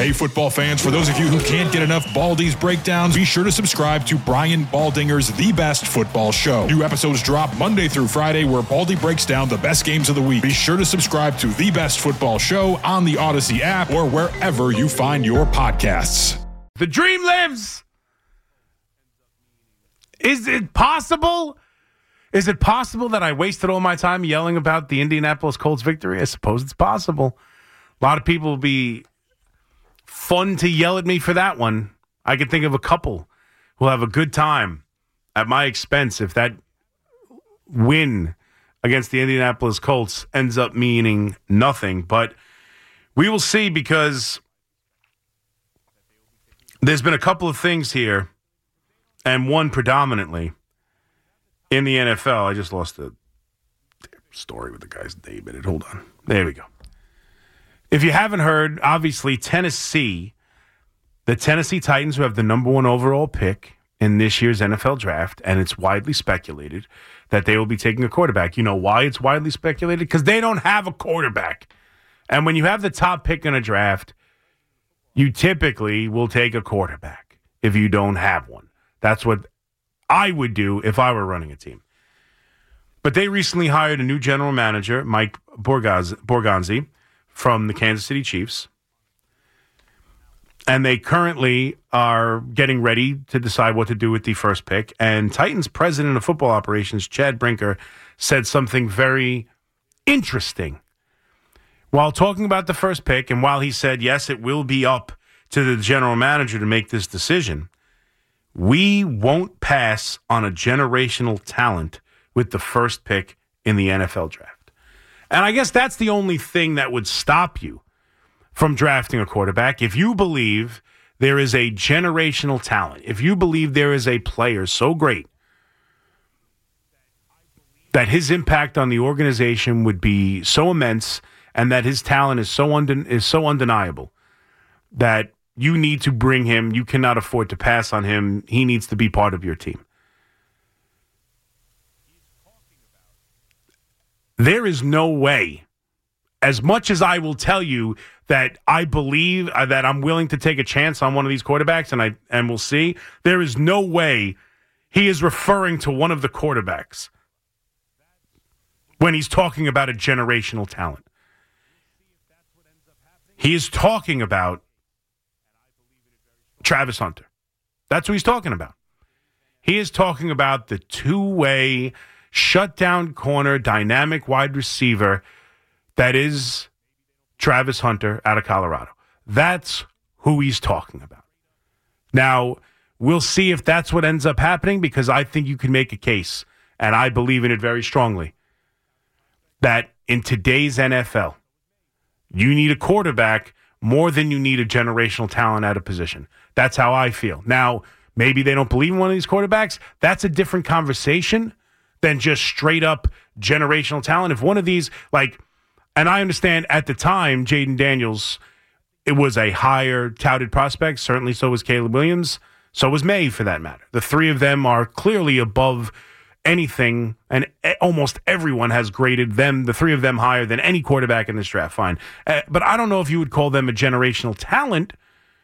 Hey, football fans, for those of you who can't get enough Baldy's breakdowns, be sure to subscribe to Brian Baldinger's The Best Football Show. New episodes drop Monday through Friday where Baldy breaks down the best games of the week. Be sure to subscribe to The Best Football Show on the Odyssey app or wherever you find your podcasts. The dream lives. Is it possible? Is it possible that I wasted all my time yelling about the Indianapolis Colts victory? I suppose it's possible. A lot of people will be fun to yell at me for that one. I can think of a couple who'll have a good time at my expense if that win against the Indianapolis Colts ends up meaning nothing. But we will see, because there's been a couple of things here, and one predominantly in the NFL. I just lost the story with the guy's name in it. Hold on. There we go. If you haven't heard, obviously the Tennessee Titans, who have the number 1 overall pick in this year's NFL draft, and it's widely speculated that they will be taking a quarterback. You know why it's widely speculated? Because they don't have a quarterback. And when you have the top pick in a draft, you typically will take a quarterback if you don't have one. That's what I would do if I were running a team. But they recently hired a new general manager, Mike Borgonzi, from the Kansas City Chiefs. And they currently are getting ready to decide what to do with the first pick. And Titans president of football operations, Chad Brinker, said something very interesting while talking about the first pick. And while he said, yes, it will be up to the general manager to make this decision, we won't pass on a generational talent with the first pick in the NFL draft. And I guess that's the only thing that would stop you from drafting a quarterback. If you believe there is a generational talent, if you believe there is a player so great that his impact on the organization would be so immense and that his talent is so undeniable that you need to bring him, you cannot afford to pass on him, he needs to be part of your team. There is no way, as much as I will tell you that I believe that I'm willing to take a chance on one of these quarterbacks, and we'll see, there is no way he is referring to one of the quarterbacks when he's talking about a generational talent. He is talking about Travis Hunter. That's what he's talking about. He is talking about the two-way shutdown corner, dynamic wide receiver that is Travis Hunter out of Colorado. That's who he's talking about. Now, we'll see if that's what ends up happening, because I think you can make a case, and I believe in it very strongly, that in today's NFL, you need a quarterback more than you need a generational talent at a position. That's how I feel. Now, maybe they don't believe in one of these quarterbacks. That's a different conversation than just straight up generational talent. If one of these, and I understand at the time, Jaden Daniels, it was a higher touted prospect. Certainly so was Caleb Williams. So was May, for that matter. The three of them are clearly above anything, and almost everyone has graded them, the three of them, higher than any quarterback in this draft. Fine. But I don't know if you would call them a generational talent.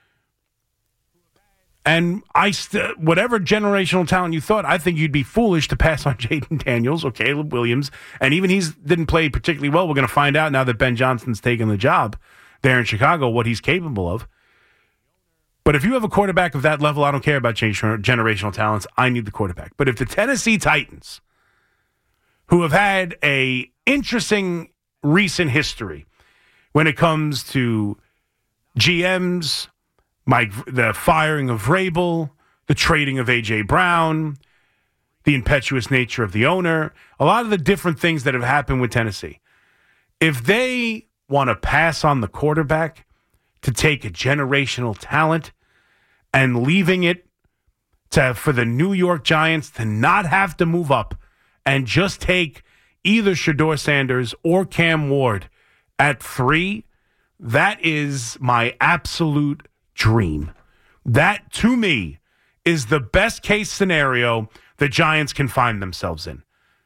And whatever generational talent you thought, I think you'd be foolish to pass on Jaden Daniels or Caleb Williams. And even he didn't play particularly well. We're going to find out now that Ben Johnson's taken the job there in Chicago, what he's capable of. But if you have a quarterback of that level, I don't care about generational talents. I need the quarterback. But if the Tennessee Titans, who have had a interesting recent history when it comes to GMs, the firing of Vrabel, the trading of A.J. Brown, the impetuous nature of the owner, a lot of the different things that have happened with Tennessee. If they want to pass on the quarterback to take a generational talent and leaving it for the New York Giants to not have to move up and just take either Shedeur Sanders or Cam Ward at 3, that is my absolute dream. That, to me, is the best case scenario the Giants can find themselves in.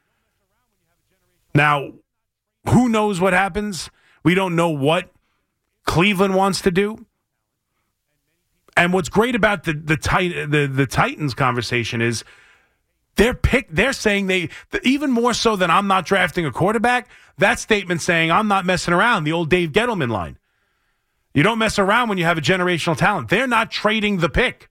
Now, who knows what happens? We don't know what Cleveland wants to do. And what's great about the Titans conversation is they're saying even more so than I'm not drafting a quarterback, that statement saying I'm not messing around, the old Dave Gettleman line. You don't mess around when you have a generational talent. They're not trading the pick.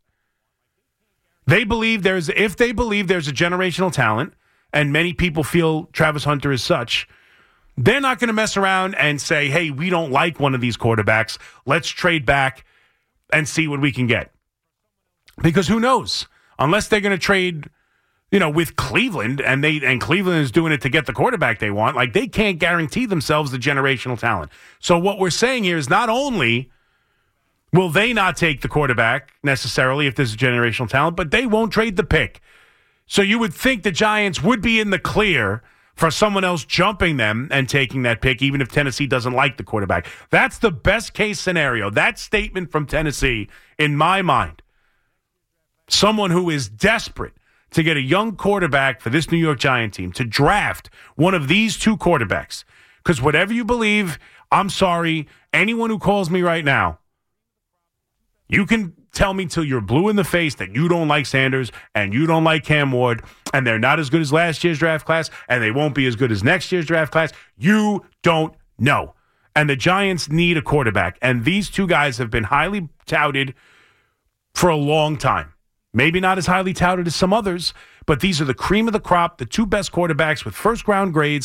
If they believe there's a generational talent, and many people feel Travis Hunter is such, they're not going to mess around and say, hey, we don't like one of these quarterbacks. Let's trade back and see what we can get. Because who knows? Unless they're going to trade, with Cleveland, and Cleveland is doing it to get the quarterback they want, like they can't guarantee themselves the generational talent. So what we're saying here is not only will they not take the quarterback necessarily if there's a generational talent, but they won't trade the pick. So you would think the Giants would be in the clear for someone else jumping them and taking that pick, even if Tennessee doesn't like the quarterback. That's the best case scenario. That statement from Tennessee, in my mind, someone who is desperate to get a young quarterback for this New York Giant team, to draft one of these two quarterbacks. Because whatever you believe, I'm sorry, anyone who calls me right now, you can tell me till you're blue in the face that you don't like Sanders and you don't like Cam Ward and they're not as good as last year's draft class and they won't be as good as next year's draft class. You don't know. And the Giants need a quarterback. And these two guys have been highly touted for a long time. Maybe not as highly touted as some others, but these are the cream of the crop, the two best quarterbacks with first-round grades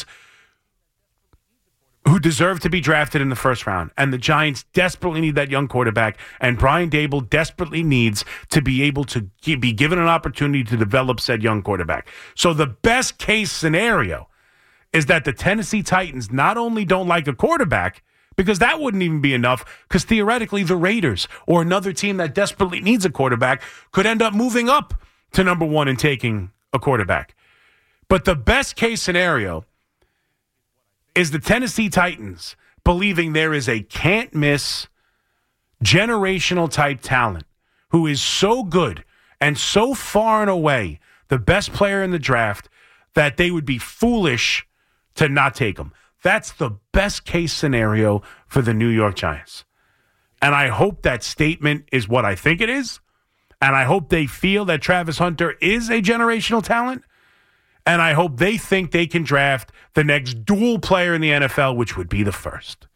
who deserve to be drafted in the first round. And the Giants desperately need that young quarterback, and Brian Daboll desperately needs to be able to be given an opportunity to develop said young quarterback. So the best case scenario is that the Tennessee Titans not only don't like a quarterback, because that wouldn't even be enough, because theoretically the Raiders or another team that desperately needs a quarterback could end up moving up to number one and taking a quarterback. But the best case scenario is the Tennessee Titans believing there is a can't-miss generational type talent who is so good and so far and away the best player in the draft that they would be foolish to not take him. That's the best case scenario for the New York Giants. And I hope that statement is what I think it is. And I hope they feel that Travis Hunter is a generational talent. And I hope they think they can draft the next dual player in the NFL, which would be the first.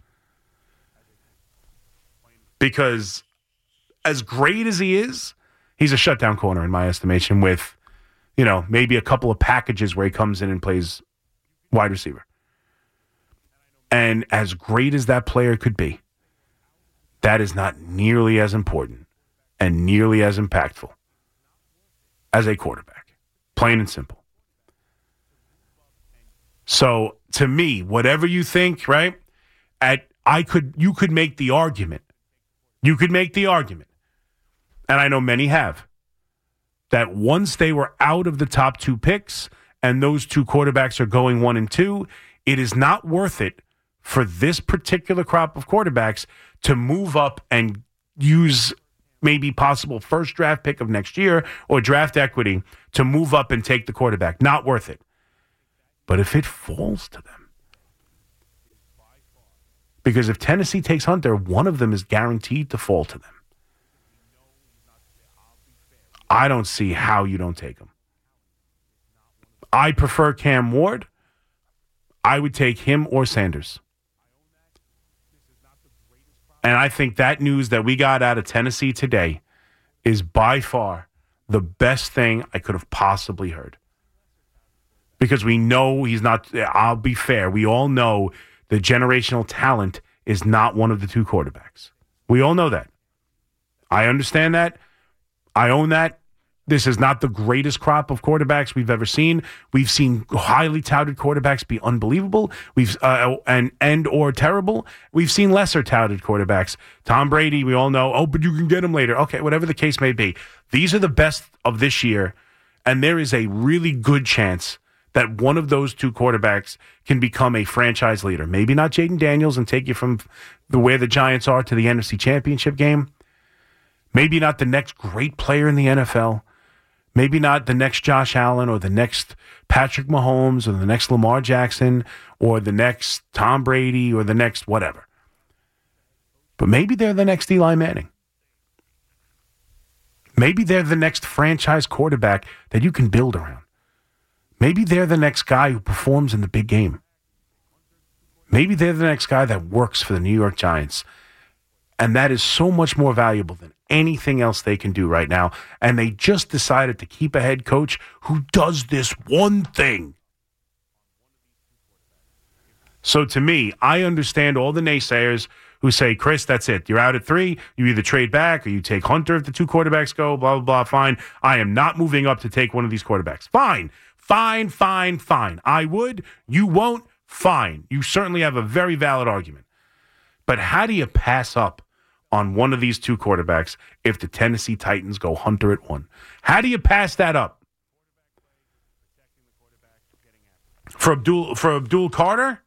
Because as great as he is, he's a shutdown corner in my estimation with, maybe a couple of packages where he comes in and plays wide receiver. And as great as that player could be, that is not nearly as important and nearly as impactful as a quarterback. Plain and simple. So, to me, whatever you think, right? You could make the argument. You could make the argument, and I know many have, that once they were out of the top two picks and those two quarterbacks are going 1 and 2, it is not worth it for this particular crop of quarterbacks to move up and use maybe possible first draft pick of next year or draft equity to move up and take the quarterback. Not worth it. But if it falls to them, because if Tennessee takes Hunter, one of them is guaranteed to fall to them. I don't see how you don't take him. I prefer Cam Ward. I would take him or Sanders. And I think that news that we got out of Tennessee today is by far the best thing I could have possibly heard. Because we know he's not, I'll be fair, we all know the generational talent is not one of the two quarterbacks. We all know that. I understand that. I own that. This is not the greatest crop of quarterbacks we've ever seen. We've seen highly touted quarterbacks be unbelievable, and or terrible. We've seen lesser touted quarterbacks. Tom Brady, we all know, but you can get him later. Okay, whatever the case may be. These are the best of this year, and there is a really good chance that one of those two quarterbacks can become a franchise leader. Maybe not Jaden Daniels and take you from where the Giants are to the NFC Championship game. Maybe not the next great player in the NFL. Maybe not the next Josh Allen or the next Patrick Mahomes or the next Lamar Jackson or the next Tom Brady or the next whatever. But maybe they're the next Eli Manning. Maybe they're the next franchise quarterback that you can build around. Maybe they're the next guy who performs in the big game. Maybe they're the next guy that works for the New York Giants. And that is so much more valuable than anything else they can do right now. And they just decided to keep a head coach who does this one thing. So to me, I understand all the naysayers who say, Chris, that's it. You're out at 3. You either trade back or you take Hunter if the 2 quarterbacks go, blah, blah, blah. Fine. I am not moving up to take one of these quarterbacks. Fine. I would. You won't. Fine. You certainly have a very valid argument. But how do you pass up on one of these 2 quarterbacks if the Tennessee Titans go Hunter at 1? How do you pass that up? For Abdul Carter?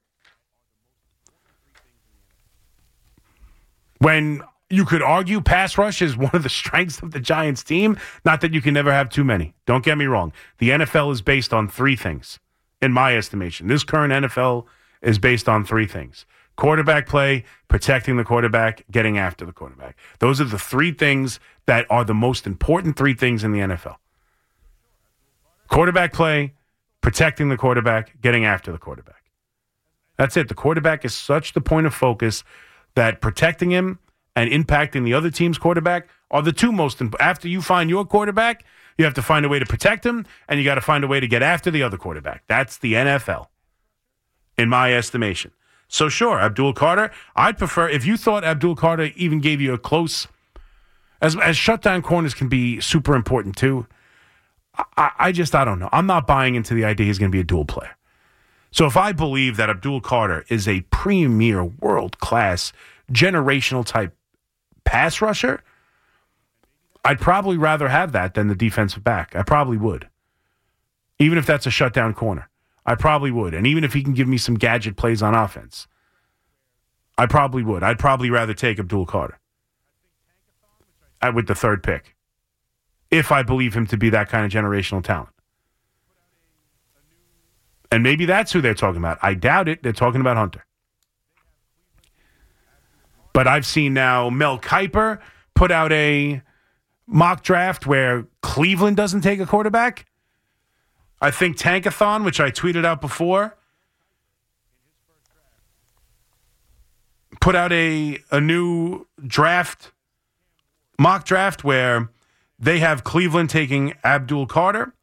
When you could argue pass rush is one of the strengths of the Giants team, not that you can never have too many. Don't get me wrong. The NFL is based on 3 things, in my estimation. This current NFL is based on 3 things. Quarterback play, protecting the quarterback, getting after the quarterback. Those are the 3 things that are the most important 3 things in the NFL. Quarterback play, protecting the quarterback, getting after the quarterback. That's it. The quarterback is such the point of focus that protecting him and impacting the other team's quarterback are the 2 most important. After you find your quarterback, you have to find a way to protect him, and you got to find a way to get after the other quarterback. That's the NFL, in my estimation. So sure, Abdul Carter, I'd prefer, if you thought Abdul Carter even gave you a close, as shutdown corners can be super important too, I don't know. I'm not buying into the idea he's going to be a dual player. So if I believe that Abdul Carter is a premier, world-class, generational type pass rusher, I'd probably rather have that than the defensive back. I probably would. Even if that's a shutdown corner. I probably would. And even if he can give me some gadget plays on offense, I probably would. I'd probably rather take Abdul Carter with the 3rd pick, if I believe him to be that kind of generational talent. And maybe that's who they're talking about. I doubt it. They're talking about Hunter. But I've seen now Mel Kiper put out a mock draft where Cleveland doesn't take a quarterback. I think Tankathon, which I tweeted out before, put out a new draft, mock draft where they have Cleveland taking Abdul Carter.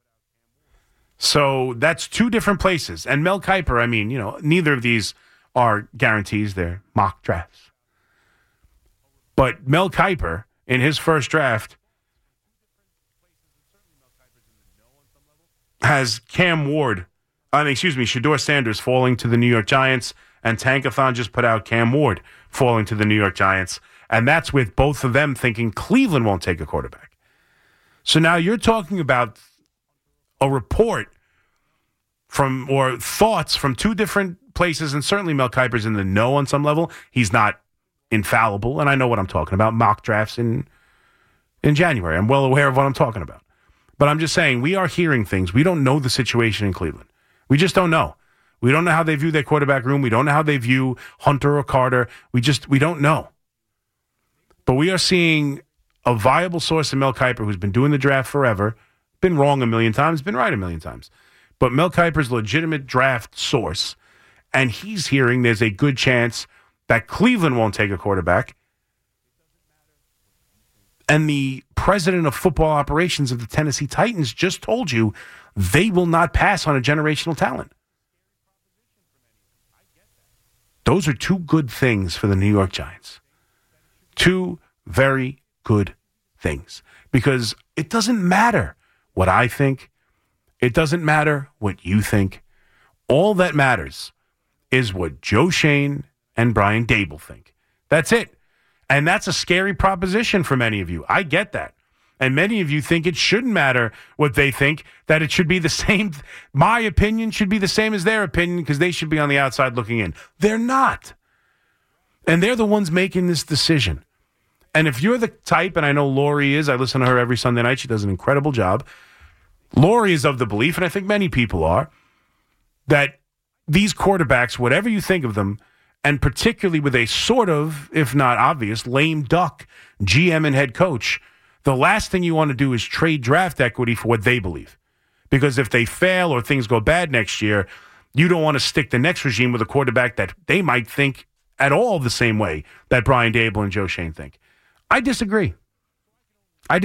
So that's 2 different places. And Mel Kiper, I mean, neither of these are guarantees. They're mock drafts. But Mel Kiper, in his first draft, has Shedeur Sanders falling to the New York Giants, and Tankathon just put out Cam Ward falling to the New York Giants. And that's with both of them thinking Cleveland won't take a quarterback. So now you're talking about a report or thoughts from 2 different places, and certainly Mel Kiper's in the know on some level. He's not infallible, and I know what I'm talking about. Mock drafts in January. I'm well aware of what I'm talking about. But I'm just saying, we are hearing things. We don't know the situation in Cleveland. We just don't know. We don't know how they view their quarterback room. We don't know how they view Hunter or Carter. We don't know. But we are seeing a viable source in Mel Kiper, who's been doing the draft forever, been wrong a million times, been right a million times. But Mel Kiper's legitimate draft source, and he's hearing there's a good chance that Cleveland won't take a quarterback. And the president of football operations of the Tennessee Titans just told you they will not pass on a generational talent. Those are 2 good things for the New York Giants. 2 very good things. Because it doesn't matter what I think. It doesn't matter what you think. All that matters is what Joe Schoen and Brian Daboll think. That's it. And that's a scary proposition for many of you. I get that. And many of you think it shouldn't matter what they think, that it should be the same. My opinion should be the same as their opinion because they should be on the outside looking in. They're not. And they're the ones making this decision. And if you're the type, and I know Lori is, I listen to her every Sunday night. She does an incredible job. Lori is of the belief, and I think many people are, that these quarterbacks, whatever you think of them, and particularly with a sort of, if not obvious, lame duck GM and head coach, the last thing you want to do is trade draft equity for what they believe. Because if they fail or things go bad next year, you don't want to stick the next regime with a quarterback that they might think at all the same way that Brian Daboll and Joe Schoen think. I disagree. I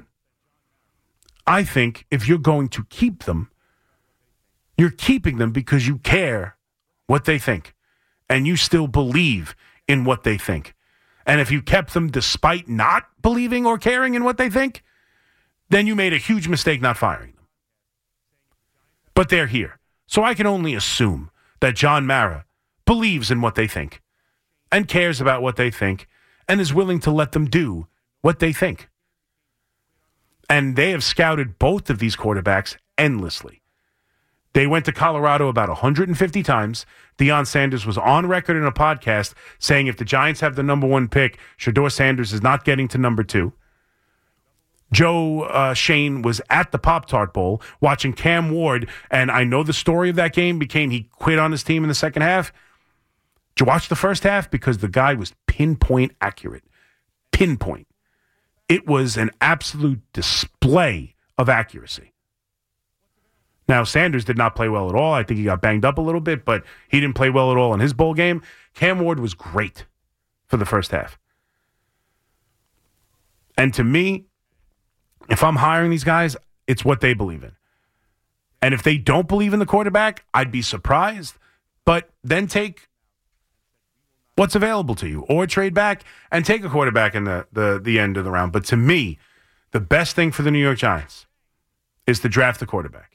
think if you're going to keep them, you're keeping them because you care what they think. And you still believe in what they think. And if you kept them despite not believing or caring in what they think, then you made a huge mistake not firing them. But they're here. So I can only assume that John Mara believes in what they think and cares about what they think and is willing to let them do what they think. And they have scouted both of these quarterbacks endlessly. They went to Colorado about 150 times. Deion Sanders was on record in a podcast saying if the Giants have the number 1 pick, Shedeur Sanders is not getting to number 2. Joe Schoen was at the Pop-Tart Bowl watching Cam Ward, and I know the story of that game became he quit on his team in the second half. Did you watch the first half? Because the guy was pinpoint accurate. Pinpoint. It was an absolute display of accuracy. Now, Sanders did not play well at all. I think he got banged up a little bit, but he didn't play well at all in his bowl game. Cam Ward was great for the first half. And to me, if I'm hiring these guys, it's what they believe in. And if they don't believe in the quarterback, I'd be surprised. But then take what's available to you or trade back and take a quarterback in the end of the round. But to me, the best thing for the New York Giants is to draft the quarterback.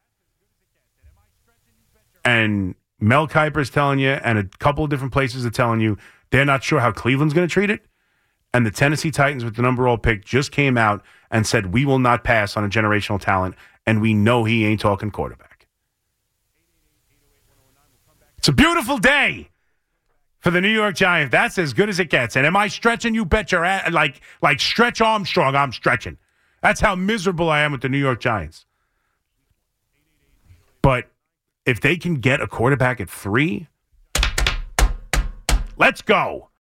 And Mel Kiper's telling you, and a couple of different places are telling you, they're not sure how Cleveland's going to treat it. And the Tennessee Titans with the number 1 pick just came out and said, we will not pass on a generational talent, and we know he ain't talking quarterback. It's a beautiful day for the New York Giants. That's as good as it gets. And am I stretching? You bet your ass. Like Stretch Armstrong, I'm stretching. That's how miserable I am with the New York Giants. But if they can get a quarterback at 3, let's go.